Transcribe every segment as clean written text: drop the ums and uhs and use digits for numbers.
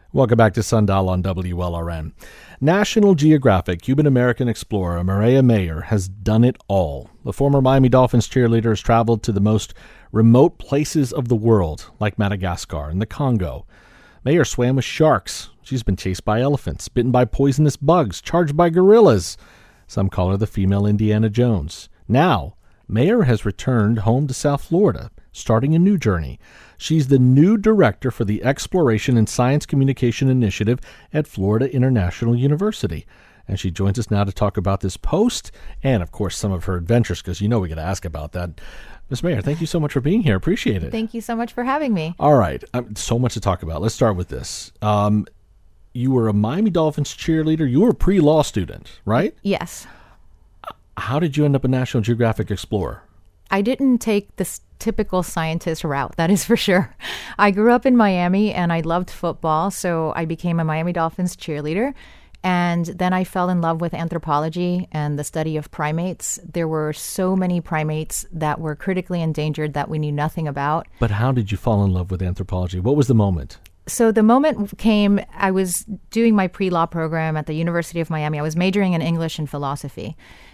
Welcome back to Sundial on WLRN. National Geographic Cuban-American explorer Mireya Mayer has done it all. The former Miami Dolphins cheerleader has traveled to the most remote places of the world, like Madagascar and the Congo. Mayer swam with sharks. She's been chased by elephants, bitten by poisonous bugs, charged by gorillas. Some call her the female Indiana Jones. Now, Mayer has returned home to South Florida, starting a new journey. She's the new director for the Exploration and Science Communication Initiative at Florida International University. And she joins us now to talk about this post and, of course, some of her adventures, because you know we got to ask about that. Ms. Mayer, thank you so much for being here. Appreciate it. Thank you so much for having me. All right. So much to talk about. Let's start with this. You were a Miami Dolphins cheerleader. You were a pre-law student, right? Yes. How did you end up a National Geographic explorer? I didn't take this typical scientist route, that is for sure. I grew up in Miami and I loved football, so I became a Miami Dolphins cheerleader. And then I fell in love with anthropology and the study of primates. There were so many primates that were critically endangered that we knew nothing about. But how did you fall in love with anthropology? What was the moment? So the moment came, I was doing my pre-law program at the University of Miami. I was majoring in English and philosophy.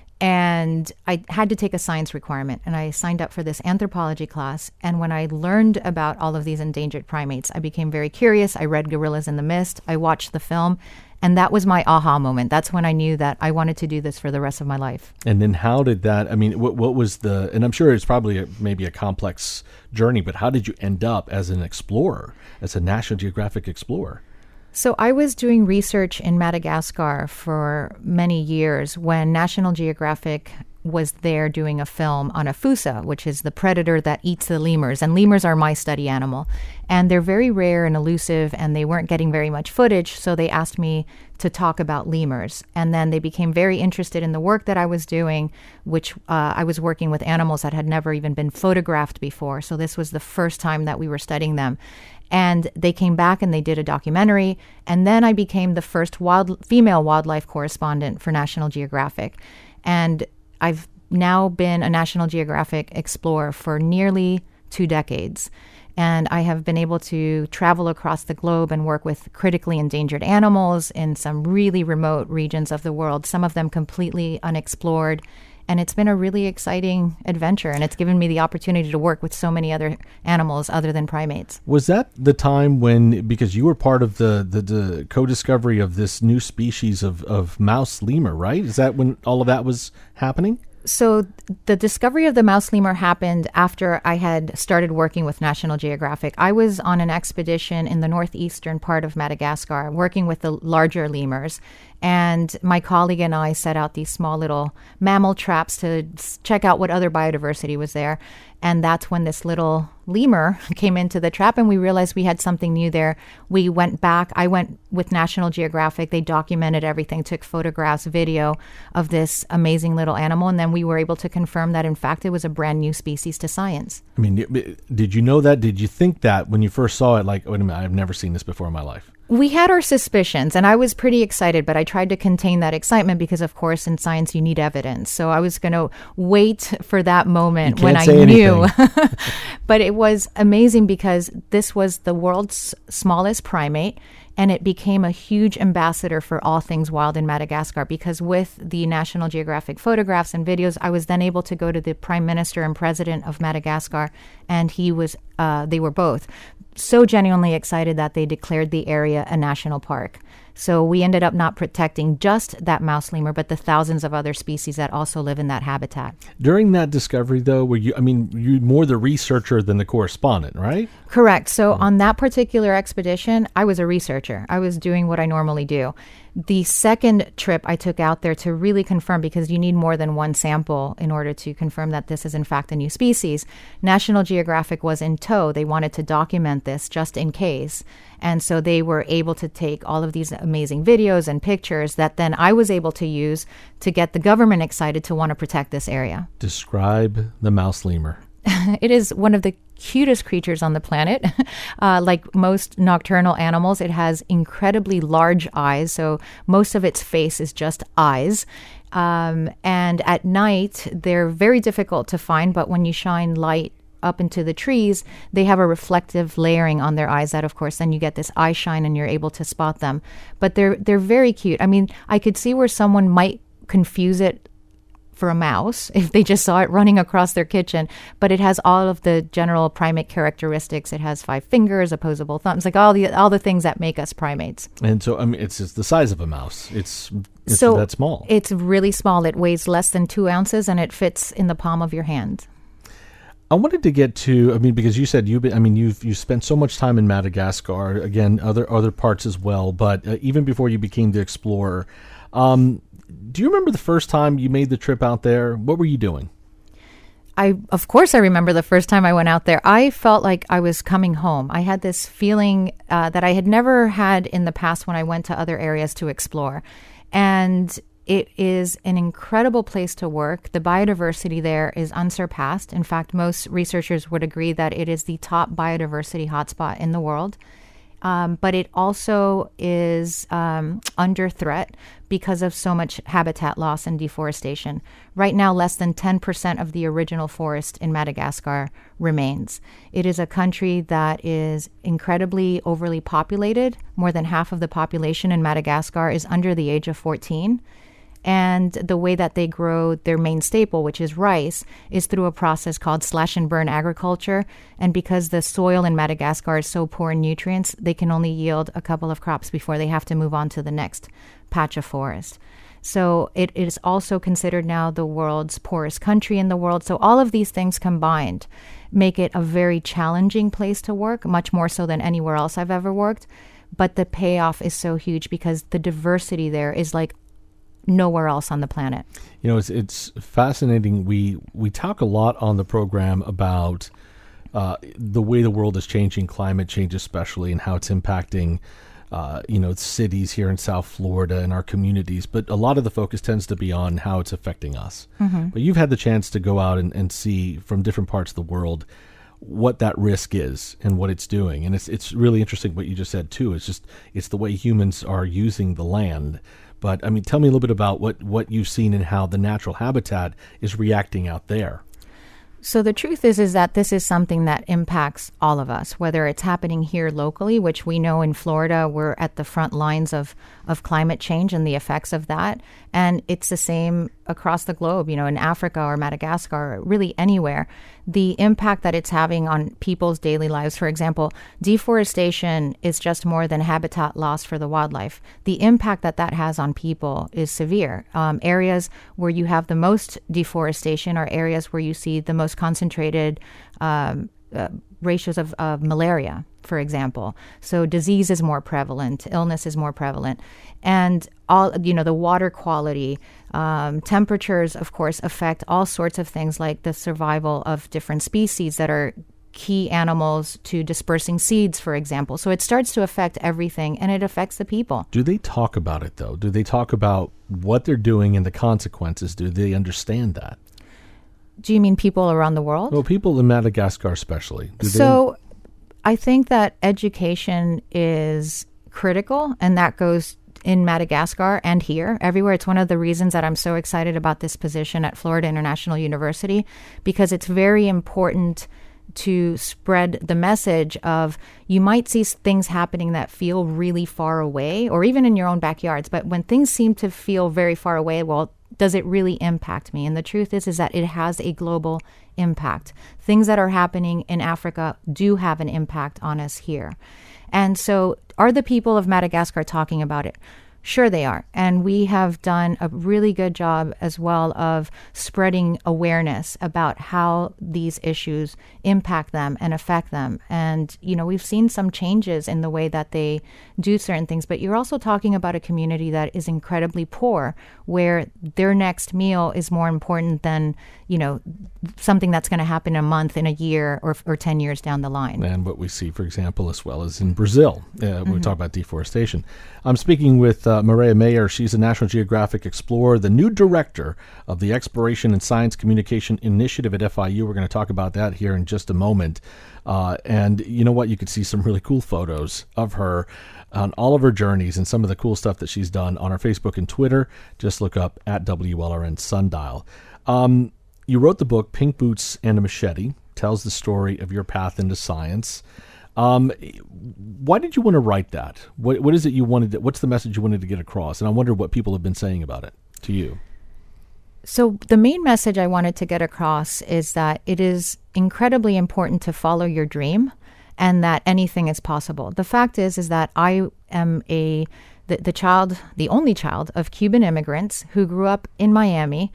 And I had to take a science requirement, and I signed up for this anthropology class. And when I learned about all of these endangered primates, I became very curious. I read Gorillas in the Mist. I watched the film, and that was my aha moment. That's when I knew that I wanted to do this for the rest of my life. And then how did that, what was the, and I'm sure it's probably maybe a complex journey, but how did you end up as an explorer, as a National Geographic explorer? So I was doing research in Madagascar for many years when National Geographic was there doing a film on a fossa, which is the predator that eats the lemurs. And lemurs are my study animal. And they're very rare and elusive, and they weren't getting very much footage, so they asked me to talk about lemurs. And then they became very interested in the work that I was doing, which I was working with animals that had never even been photographed before. So this was the first time that we were studying them. And they came back and they did a documentary. And then I became the first female wildlife correspondent for National Geographic. And I've now been a National Geographic explorer for nearly 2 decades. And I have been able to travel across the globe and work with critically endangered animals in some really remote regions of the world, some of them completely unexplored. And it's been a really exciting adventure, and it's given me the opportunity to work with so many other animals other than primates. Was that the time when, because you were part of the co-discovery of this new species of mouse lemur, right? Is that when all of that was happening? So the discovery of the mouse lemur happened after I had started working with National Geographic. I was on an expedition in the northeastern part of Madagascar working with the larger lemurs. And my colleague and I set out these small little mammal traps to check out what other biodiversity was there. And that's when this little lemur came into the trap, and we realized we had something new there. We went back. I went with National Geographic. They documented everything, took photographs, video of this amazing little animal. And then we were able to confirm that, in fact, it was a brand new species to science. I mean, did you know that? Did you think that when you first saw it, like, wait a minute, I've never seen this before in my life? We had our suspicions, and I was pretty excited, but I tried to contain that excitement because, of course, in science, you need evidence. So I was going to wait for that moment when I knew. But it was amazing because this was the world's smallest primate, and it became a huge ambassador for all things wild in Madagascar because with the National Geographic photographs and videos, I was then able to go to the Prime Minister and President of Madagascar, and they were both so genuinely excited that they declared the area a national park. So we ended up not protecting just that mouse lemur, but the thousands of other species that also live in that habitat. During that discovery, though, you're more the researcher than the correspondent, right? Correct. So on that particular expedition, I was a researcher. I was doing what I normally do. The second trip I took out there to really confirm, because you need more than one sample in order to confirm that this is in fact a new species, National Geographic was in tow. They wanted to document this just in case. And so they were able to take all of these amazing videos and pictures that then I was able to use to get the government excited to want to protect this area. Describe the mouse lemur. It is one of the cutest creatures on the planet. Like most nocturnal animals, it has incredibly large eyes. So most of its face is just eyes. And at night, they're very difficult to find. But when you shine light up into the trees, they have a reflective layering on their eyes that, of course, then you get this eye shine and you're able to spot them. But they're very cute. I mean, I could see where someone might confuse it for a mouse if they just saw it running across their kitchen, but it has all of the general primate characteristics. It has 5 fingers, opposable thumbs, like all the things that make us primates. And so, I mean, it's the size of a mouse. It's so that small. It's really small. It weighs less than 2 ounces, and it fits in the palm of your hand. I wanted to get to, I mean, because you said you've spent so much time in Madagascar, again, other parts as well, but even before you became the explorer, do you remember the first time you made the trip out there? What were you doing? Of course, I remember the first time I went out there. I felt like I was coming home. I had this feeling that I had never had in the past when I went to other areas to explore. And it is an incredible place to work. The biodiversity there is unsurpassed. In fact, most researchers would agree that it is the top biodiversity hotspot in the world. But it also is under threat because of so much habitat loss and deforestation. Right now, less than 10% of the original forest in Madagascar remains. It is a country that is incredibly overly populated. More than half of the population in Madagascar is under the age of 14. And the way that they grow their main staple, which is rice, is through a process called slash and burn agriculture. And because the soil in Madagascar is so poor in nutrients, they can only yield a couple of crops before they have to move on to the next patch of forest. So it is also considered now the world's poorest country in the world. So all of these things combined make it a very challenging place to work, much more so than anywhere else I've ever worked. But the payoff is so huge because the diversity there is like nowhere else on the planet. You know, it's fascinating. We talk a lot on the program about the way the world is changing, climate change especially, and how it's impacting cities here in South Florida and our communities. But a lot of the focus tends to be on how it's affecting us. Mm-hmm. But you've had the chance to go out and see from different parts of the world what that risk is and what it's doing. And it's really interesting what you just said too. It's the way humans are using the land. But I mean, tell me a little bit about what you've seen and how the natural habitat is reacting out there. So the truth is that this is something that impacts all of us, whether it's happening here locally, which we know in Florida, we're at the front lines of climate change and the effects of that. And it's the same across the globe, in Africa or Madagascar, or really anywhere. The impact that it's having on people's daily lives, for example, deforestation is just more than habitat loss for the wildlife. The impact that has on people is severe. Areas where you have the most deforestation are areas where you see the most concentrated ratios of malaria, for example. So disease is more prevalent, illness is more prevalent, and all the water quality, temperatures, of course, affect all sorts of things like the survival of different species that are key animals to dispersing seeds, for example. So it starts to affect everything, and it affects the people. Do they talk about it, though? Do they talk about what they're doing and the consequences? Do they understand that? Do you mean people around the world? Well, people in Madagascar especially. I think that education is critical, and that goes in Madagascar and here, everywhere. It's one of the reasons that I'm so excited about this position at Florida International University, because it's very important to spread the message of you might see things happening that feel really far away, or even in your own backyards. But when things seem to feel very far away, well, does it really impact me? And the truth is that it has a global impact. Things that are happening in Africa do have an impact on us here. And so are the people of Madagascar talking about it? Sure they are. And we have done a really good job as well of spreading awareness about how these issues impact them and affect them. And, we've seen some changes in the way that they do certain things, but you're also talking about a community that is incredibly poor, where their next meal is more important than, something that's going to happen in a month, in a year, or 10 years down the line. And what we see, for example, as well as in Brazil, when we talk about deforestation. I'm speaking with Mireya Mayer. She's a National Geographic explorer, the new director of the Exploration and Science Communication Initiative at FIU. We're going to talk about that here in just a moment. And you know what? You could see some really cool photos of her on all of her journeys and some of the cool stuff that she's done on our Facebook and Twitter. Just look up at WLRN Sundial. You wrote the book Pink Boots and a Machete, tells the story of your path into science. Why did you want to write that? What is it you wanted? What's the message you wanted to get across? And I wonder what people have been saying about it to you. So the main message I wanted to get across is that it is incredibly important to follow your dream and that anything is possible. The fact is that I am the only child of Cuban immigrants who grew up in Miami.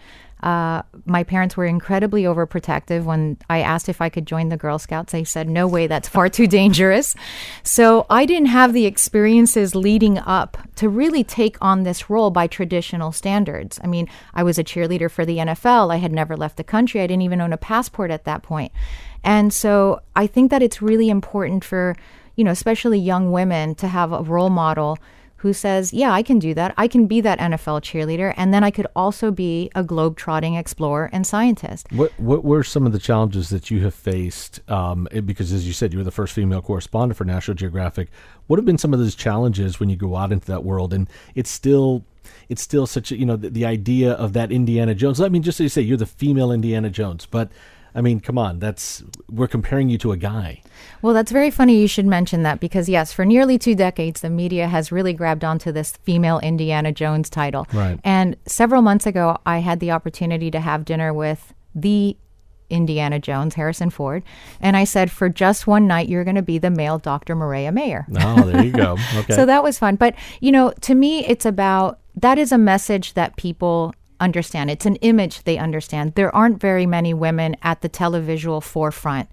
My parents were incredibly overprotective. When I asked if I could join the Girl Scouts, they said, no way, that's far too dangerous. So I didn't have the experiences leading up to really take on this role by traditional standards. I mean, I was a cheerleader for the NFL. I had never left the country. I didn't even own a passport at that point. And so I think that it's really important for, especially young women to have a role model who says, yeah, I can do that. I can be that NFL cheerleader. And then I could also be a globe-trotting explorer and scientist. What were some of the challenges that you have faced? Because as you said, you were the first female correspondent for National Geographic. What have been some of those challenges when you go out into that world? And it's still such a, the idea of that Indiana Jones. I mean, just so you say, you're the female Indiana Jones, but I mean, come on, we're comparing you to a guy. Well, that's very funny you should mention that because, yes, for nearly 2 decades, the media has really grabbed onto this female Indiana Jones title. Right. And several months ago, I had the opportunity to have dinner with the Indiana Jones, Harrison Ford. And I said, for just one night, you're going to be the male Dr. Maria Mayer. Oh, there you go. Okay. So that was fun. But, to me, that is a message that people understand. It's an image they understand. There aren't very many women at the televisual forefront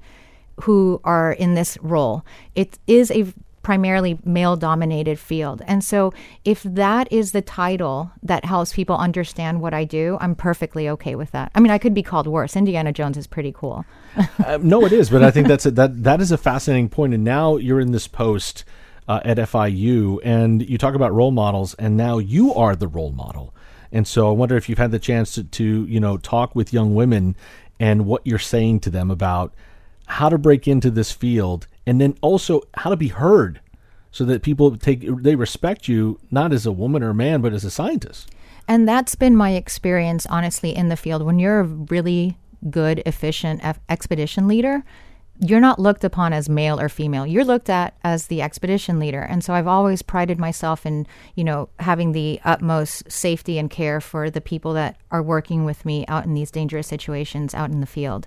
who are in this role. It is a primarily male-dominated field. And so if that is the title that helps people understand what I do, I'm perfectly okay with that. I mean, I could be called worse. Indiana Jones is pretty cool. No, it is. But I think that is a fascinating point. And now you're in this post at FIU, and you talk about role models, and now you are the role model. And so I wonder if you've had the chance to talk with young women and what you're saying to them about how to break into this field, and then also how to be heard so that people they respect you not as a woman or a man, but as a scientist. And that's been my experience, honestly, in the field. When you're a really good, efficient expedition leader, you're not looked upon as male or female. You're looked at as the expedition leader. And so I've always prided myself in, having the utmost safety and care for the people that are working with me out in these dangerous situations out in the field.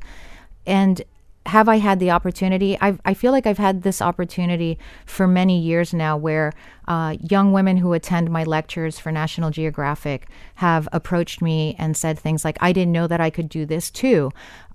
And have I had the opportunity? I feel like I've had this opportunity for many years now where young women who attend my lectures for National Geographic have approached me and said things like, I didn't know that I could do this too.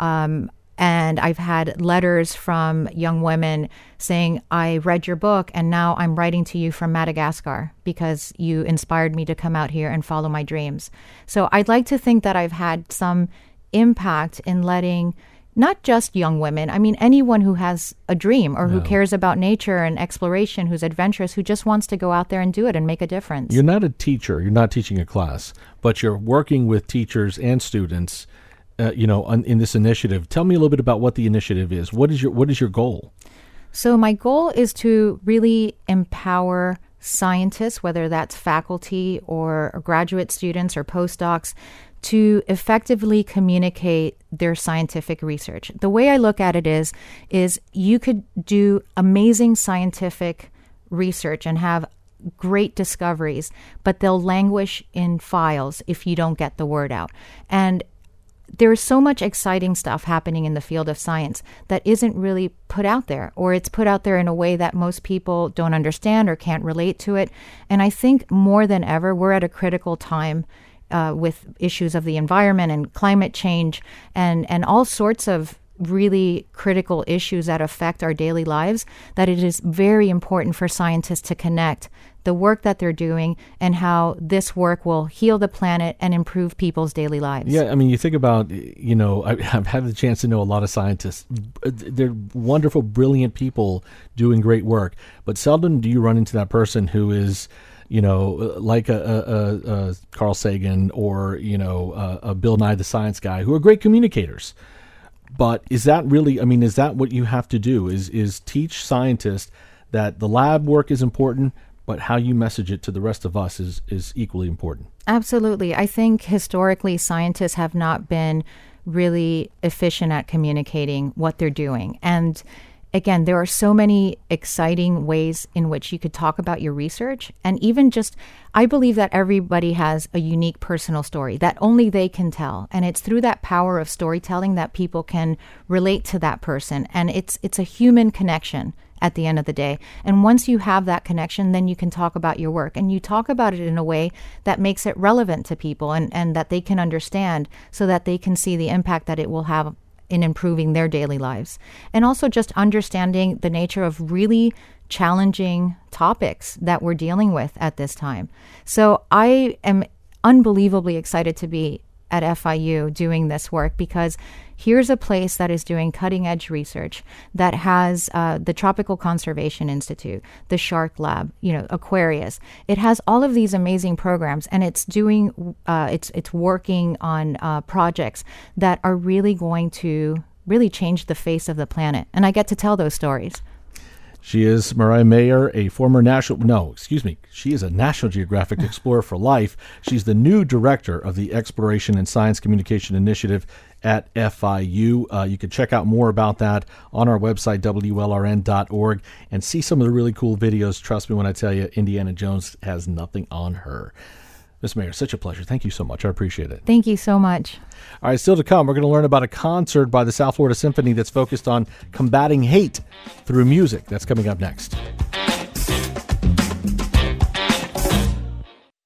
And I've had letters from young women saying, I read your book and now I'm writing to you from Madagascar because you inspired me to come out here and follow my dreams. So I'd like to think that I've had some impact in letting not just young women, I mean, anyone who has a dream or who cares about nature and exploration, who's adventurous, who just wants to go out there and do it and make a difference. You're not a teacher. You're not teaching a class, but you're working with teachers and students in this initiative. Tell me a little bit about what the initiative is. What is your goal? So my goal is to really empower scientists, whether that's faculty or graduate students or postdocs, to effectively communicate their scientific research. The way I look at it is you could do amazing scientific research and have great discoveries, but they'll languish in files if you don't get the word out. And there's so much exciting stuff happening in the field of science that isn't really put out there, or it's put out there in a way that most people don't understand or can't relate to it. And I think more than ever, we're at a critical time with issues of the environment and climate change and all sorts of really critical issues that affect our daily lives, that it is very important for scientists to connect the work that they're doing and how this work will heal the planet and improve people's daily lives. Yeah, I mean, you think about, I've had the chance to know a lot of scientists. They're wonderful, brilliant people doing great work, but seldom do you run into that person who is, like a Carl Sagan or, a Bill Nye the Science Guy, who are great communicators. But is that what you have to do is teach scientists that the lab work is important, but how you message it to the rest of us is equally important? Absolutely. I think historically scientists have not been really efficient at communicating what they're doing. And again, there are so many exciting ways in which you could talk about your research. And even just, I believe that everybody has a unique personal story that only they can tell. And it's through that power of storytelling that people can relate to that person. And it's a human connection at the end of the day. And once you have that connection, then you can talk about your work. And you talk about it in a way that makes it relevant to people and that they can understand, so that they can see the impact that it will have in improving their daily lives. And also just understanding the nature of really challenging topics that we're dealing with at this time. So I am unbelievably excited to be at FIU doing this work, because here's a place that is doing cutting edge research, that has the Tropical Conservation Institute, the Shark Lab, Aquarius. It has all of these amazing programs, and it's doing it's working on projects that are really going to really change the face of the planet. And I get to tell those stories. She is Mariah Mayer, she is a National Geographic Explorer for Life. She's the new director of the Exploration and Science Communication Initiative at FIU. You can check out more about that on our website, WLRN.org, and see some of the really cool videos. Trust me when I tell you, Indiana Jones has nothing on her. Ms. Mayer, such a pleasure. Thank you so much. I appreciate it. Thank you so much. All right, still to come, we're going to learn about a concert by the South Florida Symphony that's focused on combating hate through music. That's coming up next.